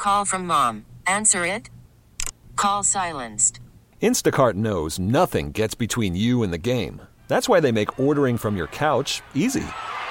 call from mom. Answer it. Call silenced. Instacart knows nothing gets between you and the game. That's why they make ordering from your couch easy.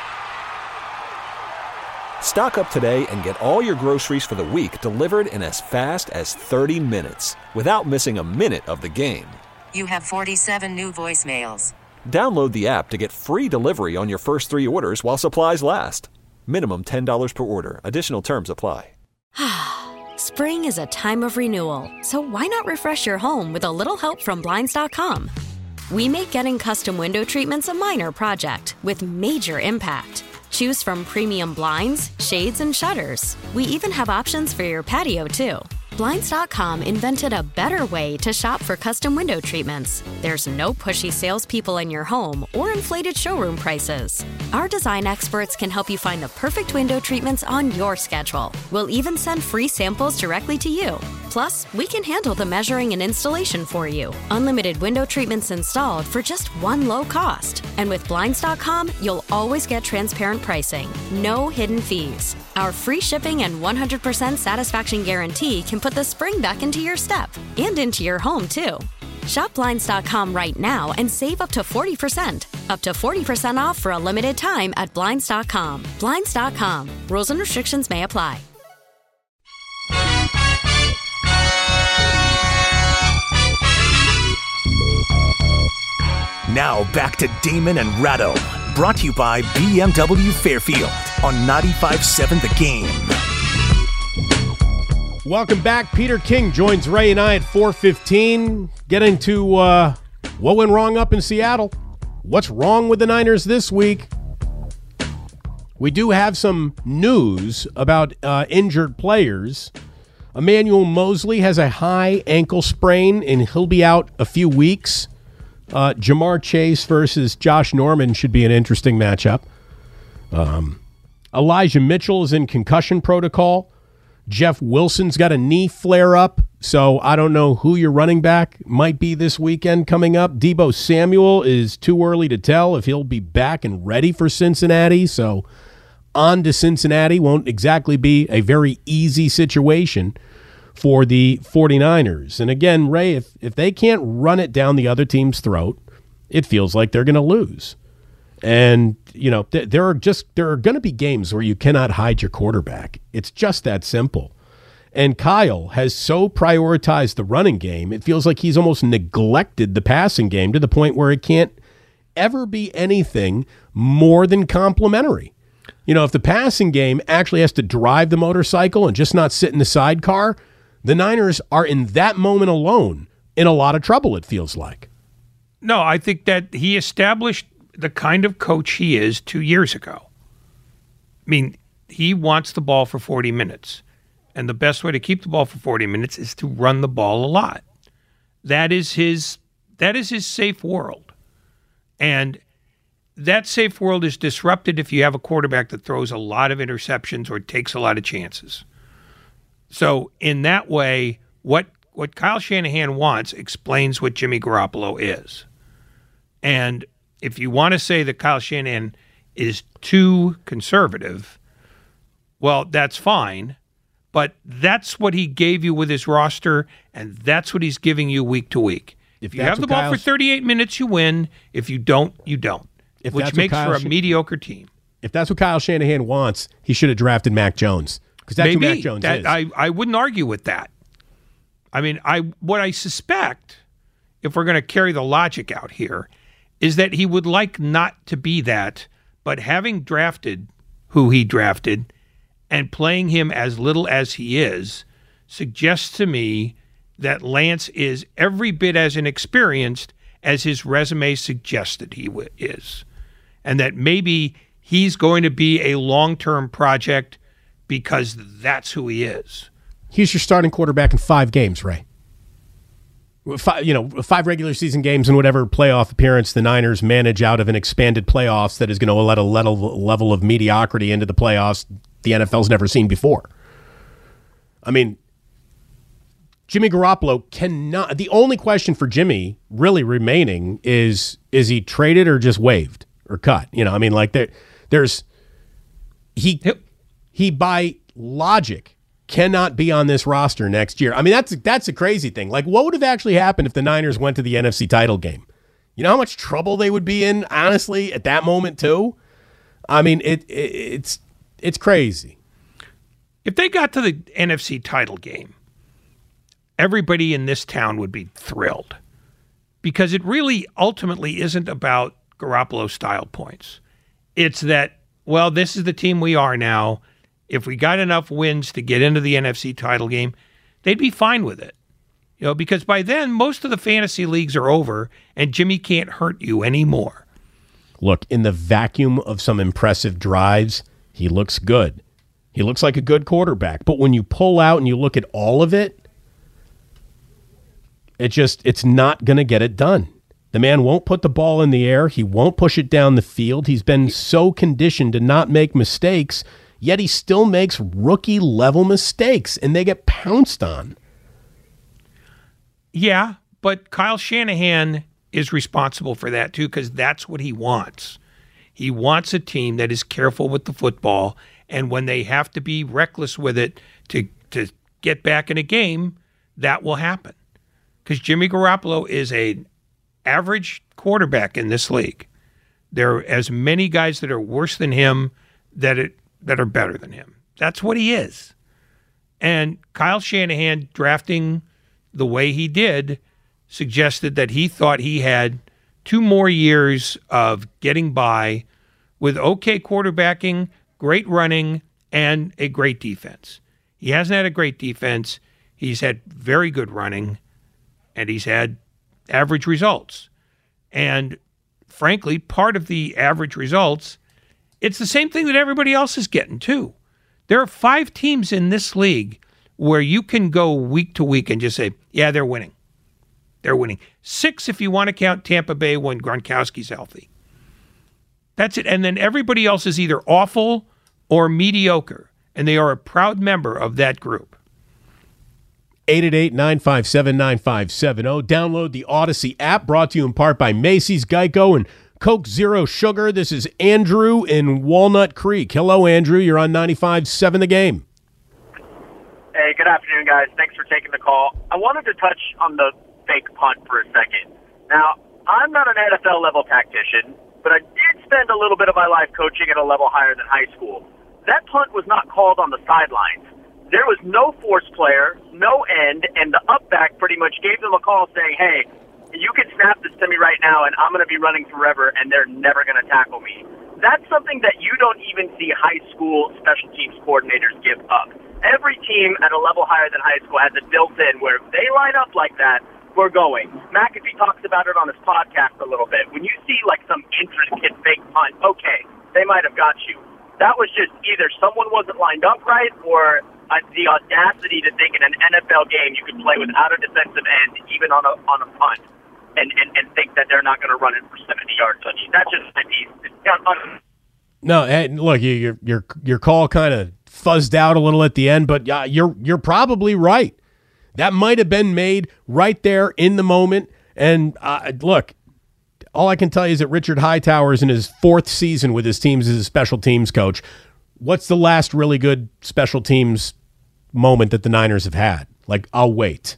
Stock up today and get all your groceries for the week delivered in as fast as 30 minutes without missing a minute of the game. You have 47 new voicemails. Download the app to get free delivery on your first 3 orders while supplies last. Minimum $10 per order. Additional terms apply. Spring is a time of renewal, so why not refresh your home with a little help from Blinds.com? We make getting custom window treatments a minor project with major impact. Choose from premium blinds, shades, and shutters. We even have options for your patio, too. Blinds.com invented a better way to shop for custom window treatments. There's no pushy salespeople in your home or inflated showroom prices. Our design experts can help you find the perfect window treatments on your schedule. We'll even send free samples directly to you. Plus, we can handle the measuring and installation for you. Unlimited window treatments installed for just one low cost. And with Blinds.com, you'll always get transparent pricing. No hidden fees. Our free shipping and 100% satisfaction guarantee can put the spring back into your step and into your home, too. Shop Blinds.com right now and save up to 40%. Up to 40% off for a limited time at Blinds.com. Blinds.com. Rules and restrictions may apply. Now back to Damon and Ratto. Brought to you by BMW Fairfield on 95.7 The Game. Welcome back. Peter King joins Ray and I at 4:15. Getting to what went wrong up in Seattle. What's wrong with the Niners this week? We do have some news about injured players. Emmanuel Mosley has a high ankle sprain, and he'll be out a few weeks. Jamar Chase versus Josh Norman should be an interesting matchup. Elijah Mitchell is in concussion protocol. Jeff Wilson's got a knee flare-up, so I don't know who your running back might be this weekend coming up. Deebo Samuel is too early to tell if he'll be back and ready for Cincinnati, so on to Cincinnati won't exactly be a very easy situation for the 49ers. And again, Ray, if they can't run it down the other team's throat, it feels like they're going to lose. And, you know, there are going to be games where you cannot hide your quarterback. It's just that simple. And Kyle has so prioritized the running game, it feels like he's almost neglected the passing game to the point where it can't ever be anything more than complimentary. You know, if the passing game actually has to drive the motorcycle and just not sit in the sidecar, the Niners are in that moment alone in a lot of trouble, it feels like. No, I think that he established the kind of coach he is 2 years ago. I mean, he wants the ball for 40 minutes. And the best way to keep the ball for 40 minutes is to run the ball a lot. That is his safe world. And that safe world is disrupted if you have a quarterback that throws a lot of interceptions or takes a lot of chances. So in that way, what Kyle Shanahan wants explains what Jimmy Garoppolo is. And if you want to say that Kyle Shanahan is too conservative, well, that's fine. But that's what he gave you with his roster, and that's what he's giving you week to week. If you have the ball for 38 minutes, you win. If you don't, you don't, which makes for a mediocre team. If that's what Kyle Shanahan wants, he should have drafted Mac Jones, because that's who Mac Jones is. I wouldn't argue with that. I mean, what I suspect, if we're going to carry the logic out here, is that he would like not to be that, but having drafted who he drafted and playing him as little as he is suggests to me that Lance is every bit as inexperienced as his resume suggested he is, and that maybe he's going to be a long-term project because that's who he is. He's your starting quarterback in 5 games, Ray. 5 regular season games and whatever playoff appearance the Niners manage out of an expanded playoffs that is going to let a level of mediocrity into the playoffs the NFL's never seen before. I mean, Jimmy Garoppolo cannot. The only question for Jimmy really remaining is he traded or just waived or cut? You know, I mean, like there's he by logic cannot be on this roster next year. I mean, that's a crazy thing. Like, what would have actually happened if the Niners went to the NFC title game? You know how much trouble they would be in, honestly, at that moment, too? I mean, it's crazy. If they got to the NFC title game, everybody in this town would be thrilled, because it really ultimately isn't about Garoppolo-style points. It's that, well, this is the team we are now. If we got enough wins to get into the NFC title game, they'd be fine with it. You know, because by then, most of the fantasy leagues are over, and Jimmy can't hurt you anymore. Look, in the vacuum of some impressive drives, he looks good. He looks like a good quarterback. But when you pull out and you look at all of it, it's not going to get it done. The man won't put the ball in the air. He won't push it down the field. He's been so conditioned to not make mistakes, yet he still makes rookie-level mistakes, and they get pounced on. Yeah, but Kyle Shanahan is responsible for that too, because that's what he wants. He wants a team that is careful with the football, and when they have to be reckless with it to get back in a game, that will happen. Because Jimmy Garoppolo is an average quarterback in this league. There are as many guys that are worse than him that are better than him. That's what he is. And Kyle Shanahan drafting the way he did suggested that he thought he had 2 more years of getting by with okay quarterbacking, great running, and a great defense. He hasn't had a great defense. He's had very good running, and he's had average results. And frankly, part of the average results, it's the same thing that everybody else is getting too. There are 5 teams in this league where you can go week to week and just say, yeah, they're winning. They're winning. 6 if you want to count Tampa Bay when Gronkowski's healthy. That's it. And then everybody else is either awful or mediocre, and they are a proud member of that group. 888-957-9570. Download the Odyssey app, brought to you in part by Macy's, Geico, and Coke Zero Sugar. This is Andrew in Walnut Creek. Hello, Andrew. You're on 95.7 The Game. Hey, good afternoon, guys. Thanks for taking the call. I wanted to touch on the fake punt for a second. Now, I'm not an NFL-level tactician, but I did spend a little bit of my life coaching at a level higher than high school. That punt was not called on the sidelines. There was no force player, no end, and the up back pretty much gave them a call saying, hey, you can snap this to me right now, and I'm going to be running forever, and they're never going to tackle me. That's something that you don't even see high school special teams coordinators give up. Every team at a level higher than high school has it built in where if they line up like that, we're going. McAfee talks about it on his podcast a little bit. When you see like some intricate fake punt, okay, they might have got you. That was just either someone wasn't lined up right or the audacity to think in an NFL game you could play without a defensive end, even on a punt, and think that they're not going to run it for 70 yards on you. That's just my piece. No, and look, your call kind of fuzzed out a little at the end, but you're probably right. That might have been made right there in the moment. And look, all I can tell you is that Richard Hightower is in his 4th season with his teams as a special teams coach. What's the last really good special teams moment that the Niners have had? Like, I'll wait.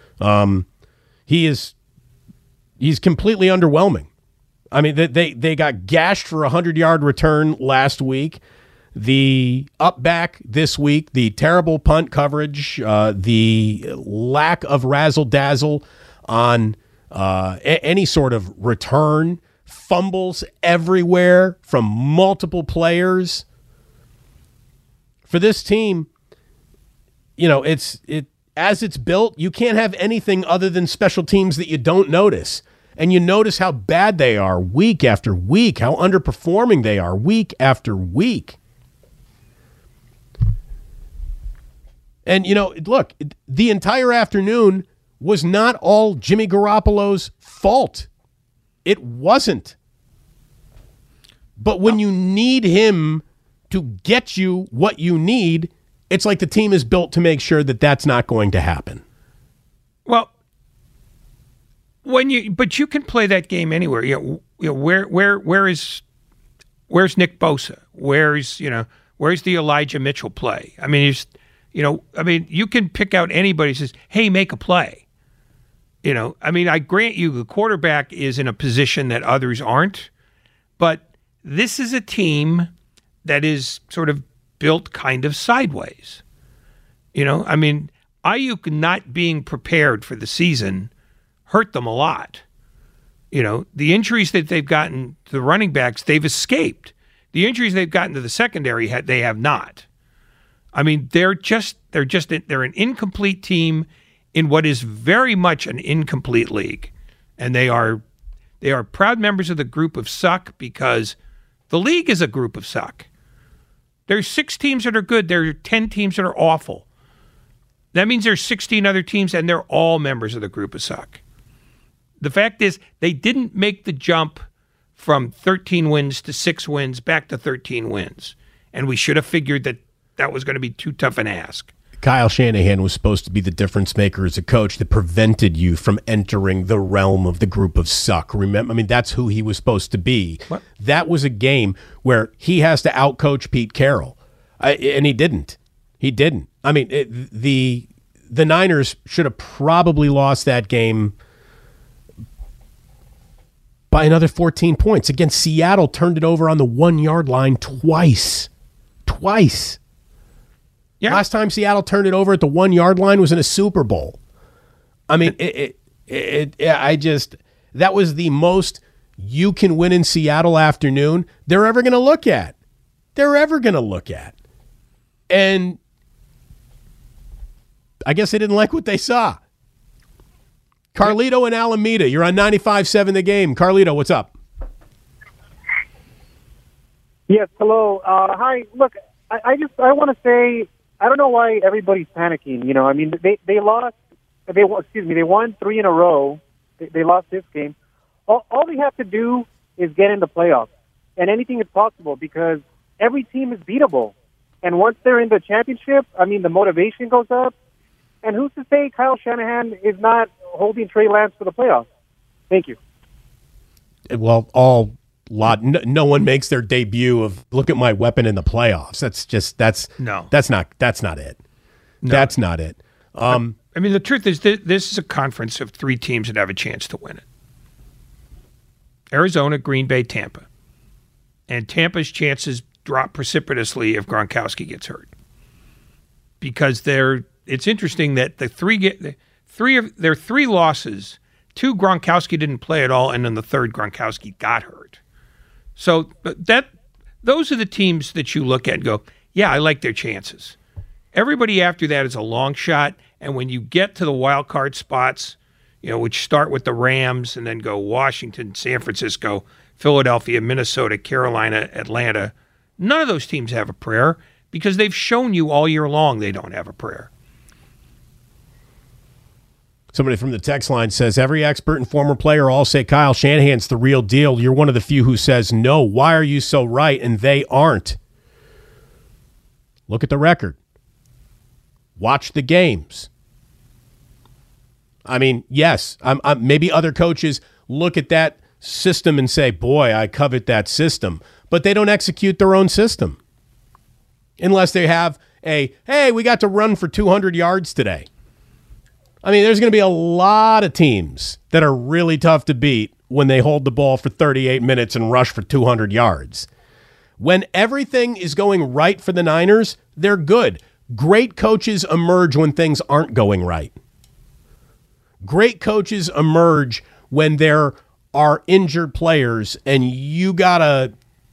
He's completely underwhelming. I mean, they got gashed for a 100-yard return last week. The up back this week, the terrible punt coverage, the lack of razzle-dazzle on any sort of return, fumbles everywhere from multiple players. For this team, you know, as it's built, you can't have anything other than special teams that you don't notice. And you notice how bad they are week after week, how underperforming they are week after week. And, you know, look, the entire afternoon was not all Jimmy Garoppolo's fault. It wasn't. But when you need him to get you what you need, it's like the team is built to make sure that that's not going to happen. Well, but you can play that game anywhere. You know where's Nick Bosa? Where's the Elijah Mitchell play? I mean, You can pick out anybody who says, hey, make a play. I grant you the quarterback is in a position that others aren't, but this is a team that is sort of built kind of sideways. Ayuk not being prepared for the season hurt them a lot. The injuries that they've gotten to the running backs, they've escaped. The injuries they've gotten to the secondary, they have not. They're an incomplete team in what is very much an incomplete league. And they are proud members of the group of suck because the league is a group of suck. There's 6 teams that are good. There are 10 teams that are awful. That means there's 16 other teams, and they're all members of the group of suck. The fact is, they didn't make the jump from 13 wins to 6 wins back to 13 wins. And we should have figured that was going to be too tough an ask. Kyle Shanahan was supposed to be the difference maker as a coach that prevented you from entering the realm of the group of suck. Remember, that's who he was supposed to be. What? That was a game where he has to outcoach Pete Carroll, and he didn't. He didn't. The Niners should have probably lost that game by another 14 points. Again, Seattle turned it over on the 1-yard line twice. Yeah. Last time Seattle turned it over at the 1-yard line was in a Super Bowl. That was the most you can win in Seattle afternoon they're ever going to look at. And I guess they didn't like what they saw. Carlito and Alameda, you're on 95.7 The Game. Carlito, what's up? Yes, hello. Hi. Look, I want to say, I don't know why everybody's panicking. They lost. They won 3 in a row. They lost this game. All they have to do is get in the playoffs, and anything is possible because every team is beatable. And once they're in the championship, the motivation goes up. And who's to say Kyle Shanahan is not holding Trey Lance for the playoffs? Thank you. Well, no one makes their debut of look at my weapon in the playoffs. That's not it. No. That's not it. The truth is this is a conference of 3 teams that have a chance to win it. Arizona, Green Bay, Tampa. And Tampa's chances drop precipitously if Gronkowski gets hurt. Because it's interesting that their 3 losses, 2 Gronkowski didn't play at all, and then the 3rd Gronkowski got hurt. So those are the teams that you look at and go, yeah, I like their chances. Everybody after that is a long shot, and when you get to the wild card spots, which start with the Rams and then go Washington, San Francisco, Philadelphia, Minnesota, Carolina, Atlanta, none of those teams have a prayer because they've shown you all year long they don't have a prayer. Somebody from the text line says, every expert and former player all say Kyle Shanahan's the real deal. You're one of the few who says, no, why are you so right? And they aren't. Look at the record. Watch the games. Yes, maybe other coaches look at that system and say, boy, I covet that system. But they don't execute their own system. Unless they have hey, we got to run for 200 yards today. There's going to be a lot of teams that are really tough to beat when they hold the ball for 38 minutes and rush for 200 yards. When everything is going right for the Niners, they're good. Great coaches emerge when things aren't going right. Great coaches emerge when there are injured players and you got to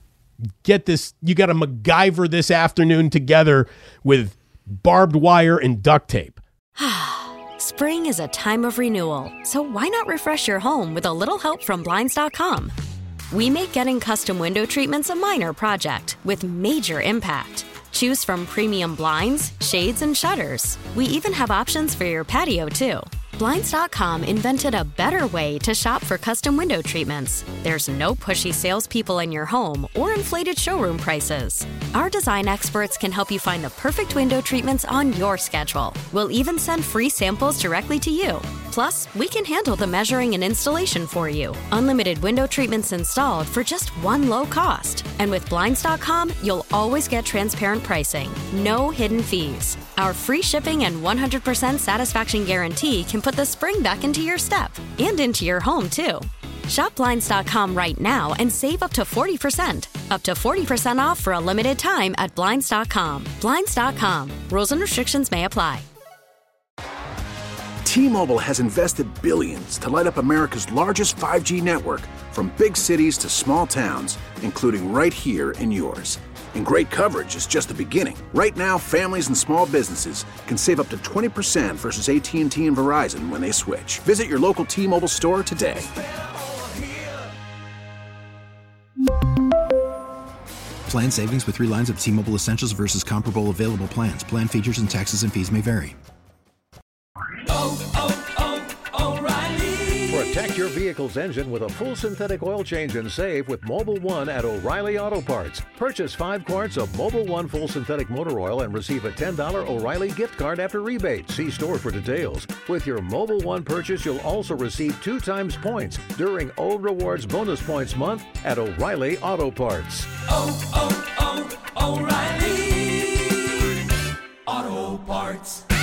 MacGyver this afternoon together with barbed wire and duct tape. Spring is a time of renewal, so why not refresh your home with a little help from Blinds.com? We make getting custom window treatments a minor project with major impact. Choose from premium blinds, shades, and shutters. We even have options for your patio, too. Blinds.com invented a better way to shop for custom window treatments. There's no pushy salespeople in your home or inflated showroom prices. Our design experts can help you find the perfect window treatments on your schedule. We'll even send free samples directly to you. Plus, we can handle the measuring and installation for you. Unlimited window treatments installed for just one low cost. And with Blinds.com, you'll always get transparent pricing. No hidden fees. Our free shipping and 100% satisfaction guarantee can put the spring back into your step and into your home, too. Shop Blinds.com right now and save up to 40%. Up to 40% off for a limited time at Blinds.com. Blinds.com. Rules and restrictions may apply. T-Mobile has invested billions to light up America's largest 5G network, from big cities to small towns, including right here in yours. And great coverage is just the beginning. Right now, families and small businesses can save up to 20% versus AT&T and Verizon when they switch. Visit your local T-Mobile store today. Plan savings with 3 lines of T-Mobile Essentials versus comparable available plans. Plan features and taxes and fees may vary. Protect your vehicle's engine with a full synthetic oil change and save with Mobil 1 at O'Reilly Auto Parts. Purchase 5 quarts of Mobil 1 full synthetic motor oil and receive a $10 O'Reilly gift card after rebate. See store for details. With your Mobil 1 purchase, you'll also receive 2 times points during O Rewards Bonus Points Month at O'Reilly Auto Parts. O'Reilly Auto Parts.